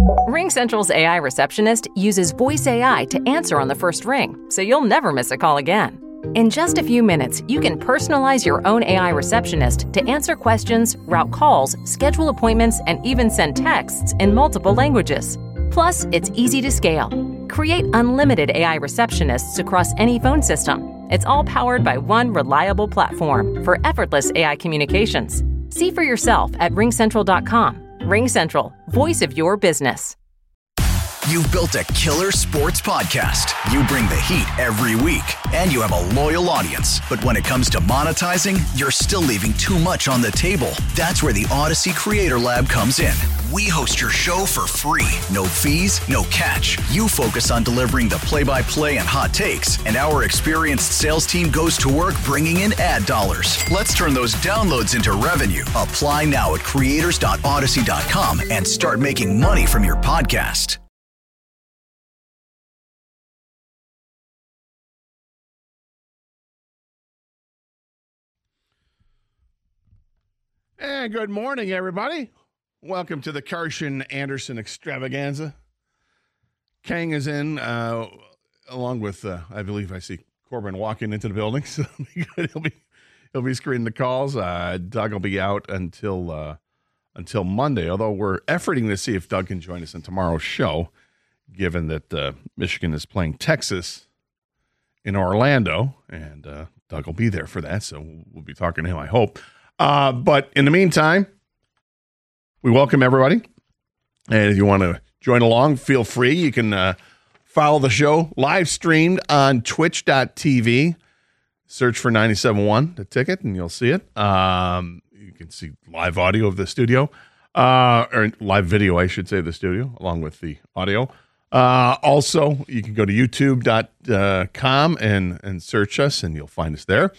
RingCentral's AI receptionist uses voice AI to answer on the first ring, so you'll never miss a call again. In just a few minutes, you can personalize your own AI receptionist to answer questions, route calls, schedule appointments, and even send texts in multiple languages. Plus, it's easy to scale. Create unlimited AI receptionists across any phone system. It's all powered by one reliable platform for effortless AI communications. See for yourself at ringcentral.com. RingCentral, voice of your business. You've built a killer sports podcast. You bring the heat every week, and you have a loyal audience. But when it comes to monetizing, you're still leaving too much on the table. That's where the Odyssey Creator Lab comes in. We host your show for free. No fees, no catch. You focus on delivering the play-by-play and hot takes, and our experienced sales team goes to work bringing in ad dollars. Let's turn those downloads into revenue. Apply now at creators.odyssey.com and start making money from your podcast. And good morning, everybody. Welcome to the Karsch Anderson extravaganza. Kang is in, along with, I believe I see Corbin walking into the building, so he'll be screening the calls. Doug will be out until Monday, although we're efforting to see if Doug can join us in tomorrow's show, given that Michigan is playing Texas in Orlando, and Doug will be there for that, so we'll be talking to him, I hope. But in the meantime, we welcome everybody. And if you want to join along, feel free. You can follow the show live streamed on twitch.tv. Search for 97.1, the ticket, and you'll see it. You can see live audio of the studio, or live video, I should say, of the studio, along with the audio. Also, you can go to youtube.com and search us, and you'll find us there.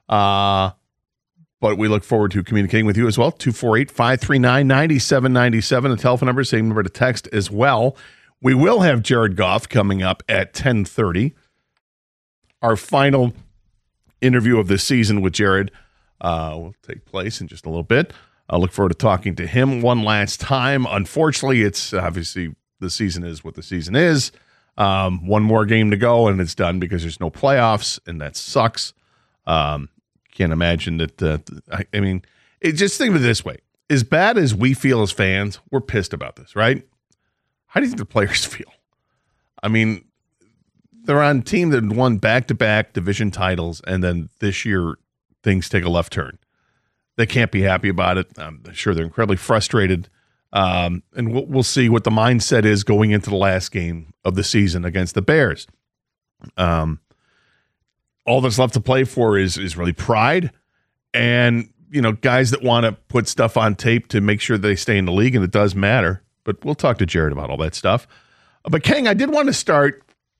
But we look forward to communicating with you as well. 248-539-9797. The telephone number, same number to text as well. We will have Jared Goff coming up at 10:30. Our final interview of the season with Jared will take place in just a little bit. I look forward to talking to him one last time. Unfortunately, it's obviously the season is what the season is. One more game to go, and it's done because there's no playoffs, and that sucks. Can't imagine that. I mean, just think of it this way. As bad as we feel as fans, we're pissed about this, right? How do you think the players feel? I mean, they're on a team that won back-to-back division titles, and then this year things take a left turn. They can't be happy about it. I'm sure they're incredibly frustrated. And we'll see what the mindset is going into the last game of the season against the Bears. All that's left to play for is really pride and, guys that want to put stuff on tape to make sure they stay in the league, and it does matter. But we'll talk to Jared about all that stuff. But, Kang, I did want to start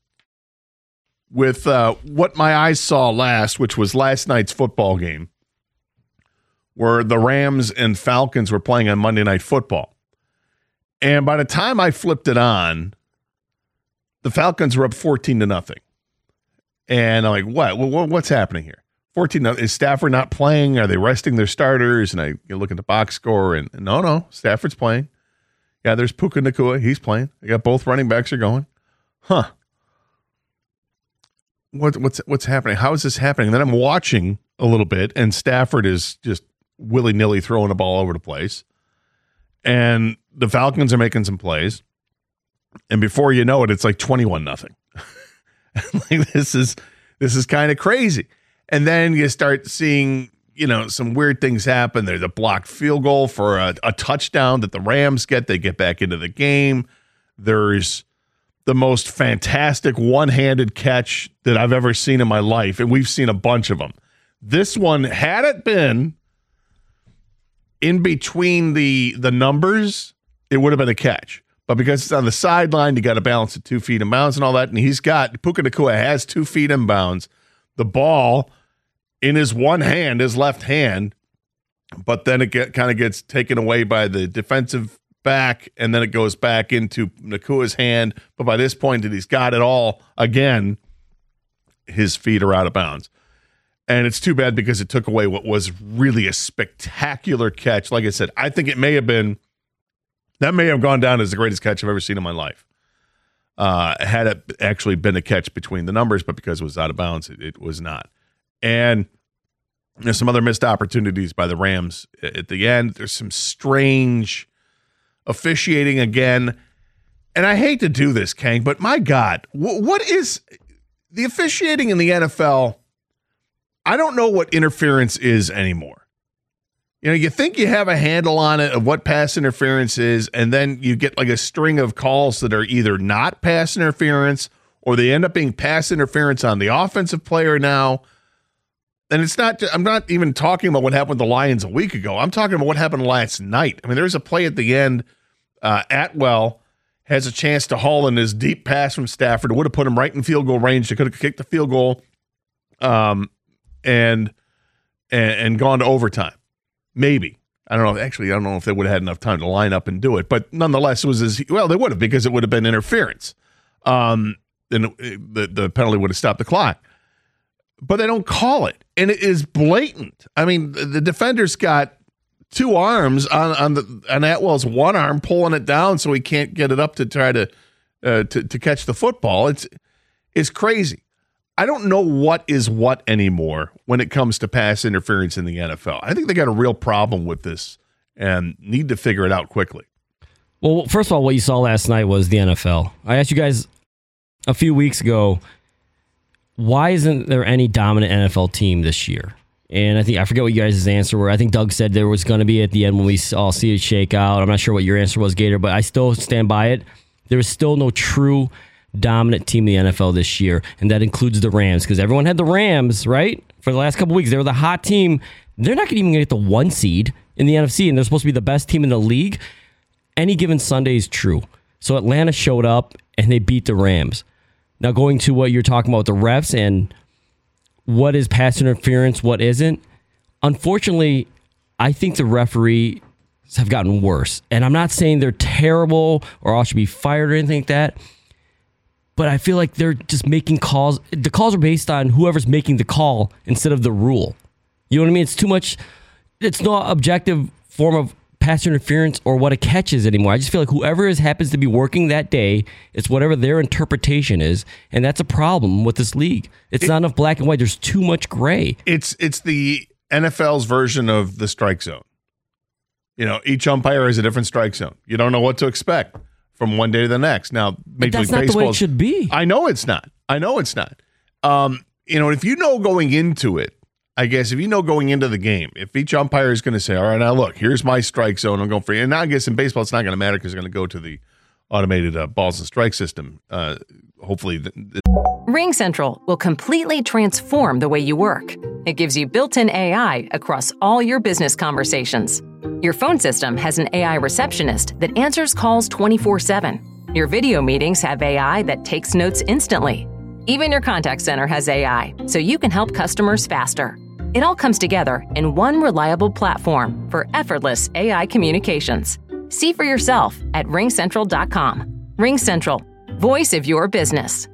with what my eyes saw last, which was last night's football game, where the Rams and Falcons were playing on Monday Night Football. And by the time I flipped it on, the Falcons were up 14-0. And I'm like, what's happening here? 14-0. Is Stafford not playing? Are they resting their starters? And I look at the box score, and no, Stafford's playing. Yeah, there's Puka Nacua. He's playing. They got both running backs are going. Huh. What's happening? How is this happening? And then I'm watching a little bit, and Stafford is just willy-nilly throwing the ball over the place. And the Falcons are making some plays. And before you know it, it's like 21-0. Like, this is kind of crazy. And then you start seeing, some weird things happen. There's a blocked field goal for a touchdown that the Rams get. They get back into the game. There's the most fantastic one-handed catch that I've ever seen in my life, and we've seen a bunch of them. This one, had it been in between the numbers, it would have been a catch. But because it's on the sideline, you got to balance at 2 feet in bounds and all that. And Puka Nacua has 2 feet in bounds. The ball in his one hand, his left hand, but then it kind of gets taken away by the defensive back, and then it goes back into Nakua's hand. But by this point, that he's got it all again, his feet are out of bounds. And it's too bad because it took away what was really a spectacular catch. Like I said, I think it may have been That may have gone down as the greatest catch I've ever seen in my life. Had it actually been a catch between the numbers, but because it was out of bounds, it was not. And there's some other missed opportunities by the Rams at the end. There's some strange officiating again. And I hate to do this, Kang, but my God, what is the officiating in the NFL? I don't know what interference is anymore. You know, you think you have a handle on it of what pass interference is, and then you get like a string of calls that are either not pass interference or they end up being pass interference on the offensive player now. And it's not, I'm not even talking about what happened with the Lions a week ago. I'm talking about what happened last night. I mean, there's a play at the end. Atwell has a chance to haul in his deep pass from Stafford. It would have put him right in field goal range. They could have kicked the field goal and gone to overtime. Maybe. I don't know. Actually, I don't know if they would have had enough time to line up and do it. But nonetheless, it was they would have, because it would have been interference. And the penalty would have stopped the clock. But they don't call it. And it is blatant. I mean, the defender's got two arms on Atwell's one arm, pulling it down so he can't get it up to try to catch the football. It's crazy. I don't know what is what anymore when it comes to pass interference in the NFL. I think they got a real problem with this and need to figure it out quickly. Well, first of all, what you saw last night was the NFL. I asked you guys a few weeks ago, why isn't there any dominant NFL team this year? And I forget what you guys' answer were. I think Doug said there was going to be at the end when we all see it shake out. I'm not sure what your answer was, Gator, but I still stand by it. There is still no true dominant team in the NFL this year, and that includes the Rams, because everyone had the Rams, right? For the last couple of weeks, they were the hot team. They're not even going to get the 1 seed in the NFC, and they're supposed to be the best team in the league. Any given Sunday is true. So Atlanta showed up, and they beat the Rams. Now, going to what you're talking about with the refs and what is pass interference, what isn't, unfortunately, I think the referees have gotten worse. And I'm not saying they're terrible or all should be fired or anything like that, but I feel like they're just making calls. The calls are based on whoever's making the call instead of the rule. You know what I mean? It's too much. It's not objective form of pass interference or what a catch is anymore. I just feel like whoever happens to be working that day, it's whatever their interpretation is, and that's a problem with this league. It's not enough black and white. There's too much gray. It's the NFL's version of the strike zone. You know, each umpire has a different strike zone. You don't know what to expect from one day to the next. Now, Major League Baseball, not the way it should be. I know it's not. You know, if you know going into it, I guess if you know going into the game, if each umpire is going to say, all right, now look, here's my strike zone, I'm going for you. And now I guess in baseball, it's not going to matter because they're going to go to the automated balls and strike system. Hopefully. RingCentral will completely transform the way you work. It gives you built-in AI across all your business conversations. Your phone system has an AI receptionist that answers calls 24/7. Your video meetings have AI that takes notes instantly. Even your contact center has AI, so you can help customers faster. It all comes together in one reliable platform for effortless AI communications. See for yourself at ringcentral.com. RingCentral, voice of your business.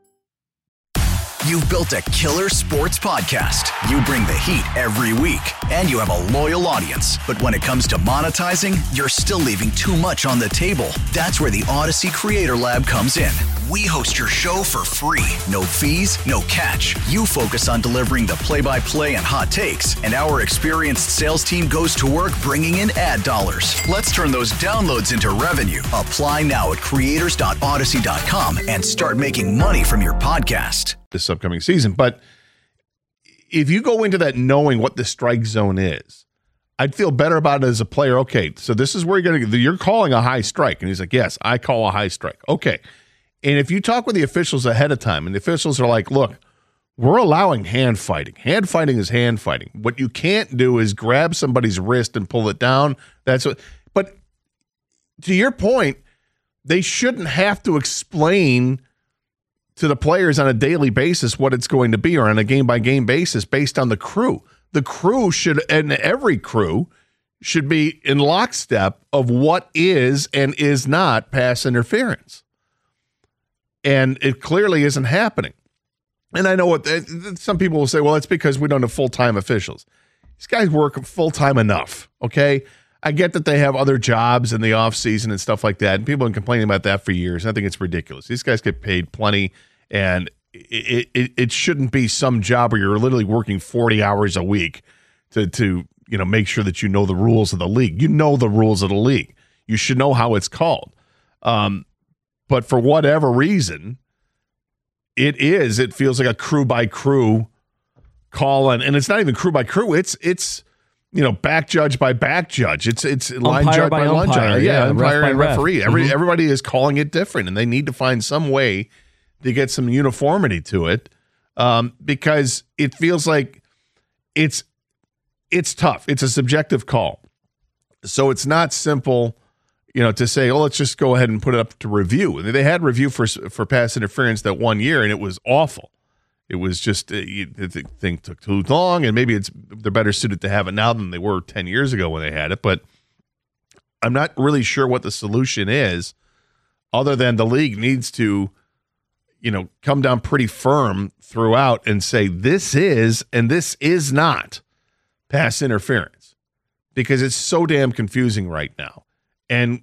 You've built a killer sports podcast. You bring the heat every week, and you have a loyal audience. But when it comes to monetizing, you're still leaving too much on the table. That's where the Odyssey Creator Lab comes in. We host your show for free. No fees, no catch. You focus on delivering the play-by-play and hot takes, and our experienced sales team goes to work bringing in ad dollars. Let's turn those downloads into revenue. Apply now at creators.odyssey.com and start making money from your podcast. This upcoming season. But if you go into that knowing what the strike zone is, I'd feel better about it as a player. Okay, so this is where you're calling a high strike. And he's like, yes, I call a high strike. Okay. And if you talk with the officials ahead of time, and the officials are like, look, we're allowing hand fighting. Hand fighting is hand fighting. What you can't do is grab somebody's wrist and pull it down. But to your point, they shouldn't have to explain to the players on a daily basis what it's going to be, or on a game-by-game basis based on the crew. The crew should, and every crew, should be in lockstep of what is and is not pass interference. And it clearly isn't happening. And I know what some people will say, well, it's because we don't have full-time officials. These guys work full-time enough, okay? I get that they have other jobs in the offseason and stuff like that, and people have been complaining about that for years. I think it's ridiculous. These guys get paid plenty, and it shouldn't be some job where you're literally working 40 hours a week to make sure that you know the rules of the league. You know the rules of the league. You should know how it's called. But for whatever reason, it feels like a crew by crew call, and it's not even crew by crew. It's back judge by back judge. It's line judge by line judge. Yeah, umpire and referee. Everybody is calling it different, and they need to find some way to get some uniformity to it, because it feels like it's tough. It's a subjective call, so it's not simple, to say, oh, let's just go ahead and put it up to review. They had review for pass interference that 1 year, and it was awful. It was just the thing took too long, and maybe they're better suited to have it now than they were 10 years ago when they had it. But I'm not really sure what the solution is, other than the league needs to, come down pretty firm throughout and say this is and this is not pass interference, because it's so damn confusing right now. And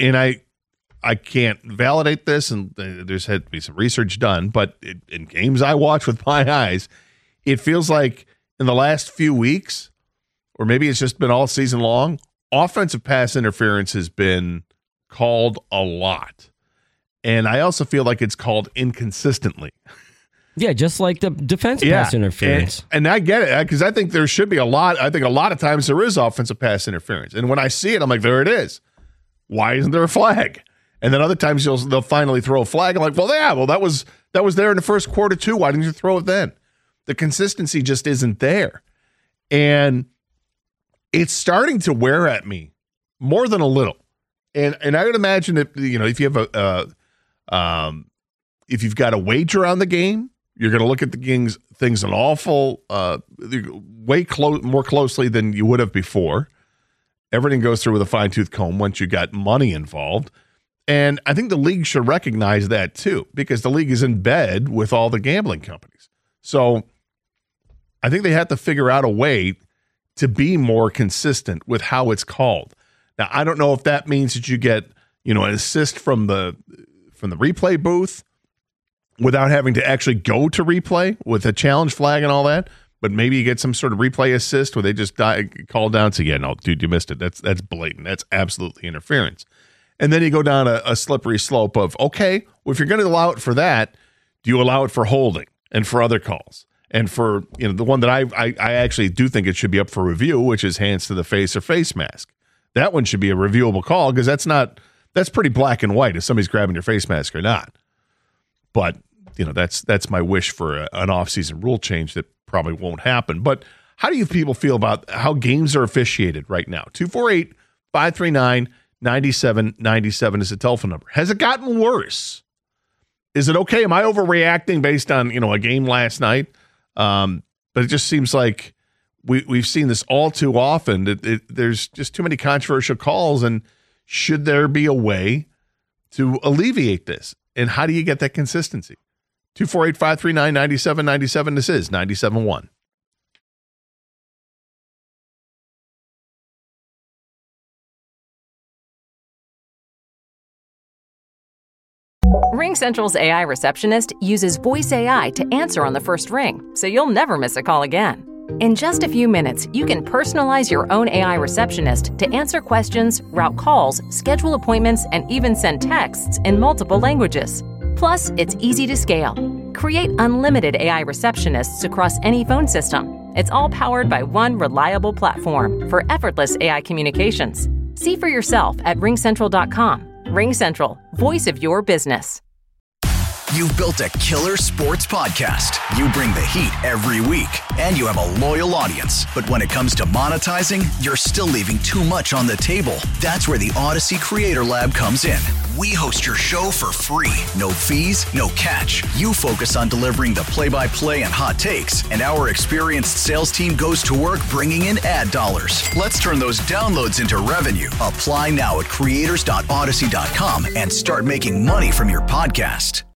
I can't validate this, and there's had to be some research done, but in games I watch with my eyes, it feels like in the last few weeks, or maybe it's just been all season long, offensive pass interference has been called a lot. And I also feel like it's called inconsistently. Yeah, just like the defensive pass interference. And I get it, because I think there should be a lot. I think a lot of times there is offensive pass interference. And when I see it, I'm like, there it is. Why isn't there a flag? And then other times they'll finally throw a flag. I'm like, that was there in the first quarter too. Why didn't you throw it then? The consistency just isn't there. And it's starting to wear at me more than a little. And I would imagine that, if you have if you've got a wager on the game, you're going to look at the things an awful way more closely than you would have before. Everything goes through with a fine-tooth comb once you got money involved. And I think the league should recognize that too, because the league is in bed with all the gambling companies. So I think they have to figure out a way to be more consistent with how it's called. Now, I don't know if that means that you get, an assist from the replay booth without having to actually go to replay with a challenge flag and all that. But maybe you get some sort of replay assist where they just call down and say, yeah, no, dude, you missed it. That's blatant. That's absolutely interference. And then you go down a slippery slope of, okay, well, if you're going to allow it for that, do you allow it for holding and for other calls? And for, the one that I actually do think it should be up for review, which is hands to the face or face mask. That one should be a reviewable call, because that's pretty black and white if somebody's grabbing your face mask or not. But, that's my wish for an offseason rule change that probably won't happen. But how do you people feel about how games are officiated right now? 248-539-9797 is the telephone number. Has it gotten worse? Is it okay? Am I overreacting based on, a game last night? But it just seems like we've seen this all too often. There's just too many controversial calls, and should there be a way to alleviate this? And how do you get that consistency? 248-539-9797. This is 97.1. RingCentral's AI receptionist uses voice AI to answer on the first ring, so you'll never miss a call again. In just a few minutes, you can personalize your own AI receptionist to answer questions, route calls, schedule appointments, and even send texts in multiple languages. Plus, it's easy to scale. Create unlimited AI receptionists across any phone system. It's all powered by one reliable platform for effortless AI communications. See for yourself at RingCentral.com. RingCentral, voice of your business. You've built a killer sports podcast. You bring the heat every week, and you have a loyal audience. But when it comes to monetizing, you're still leaving too much on the table. That's where the Odyssey Creator Lab comes in. We host your show for free. No fees, no catch. You focus on delivering the play-by-play and hot takes, and our experienced sales team goes to work bringing in ad dollars. Let's turn those downloads into revenue. Apply now at creators.odyssey.com and start making money from your podcast.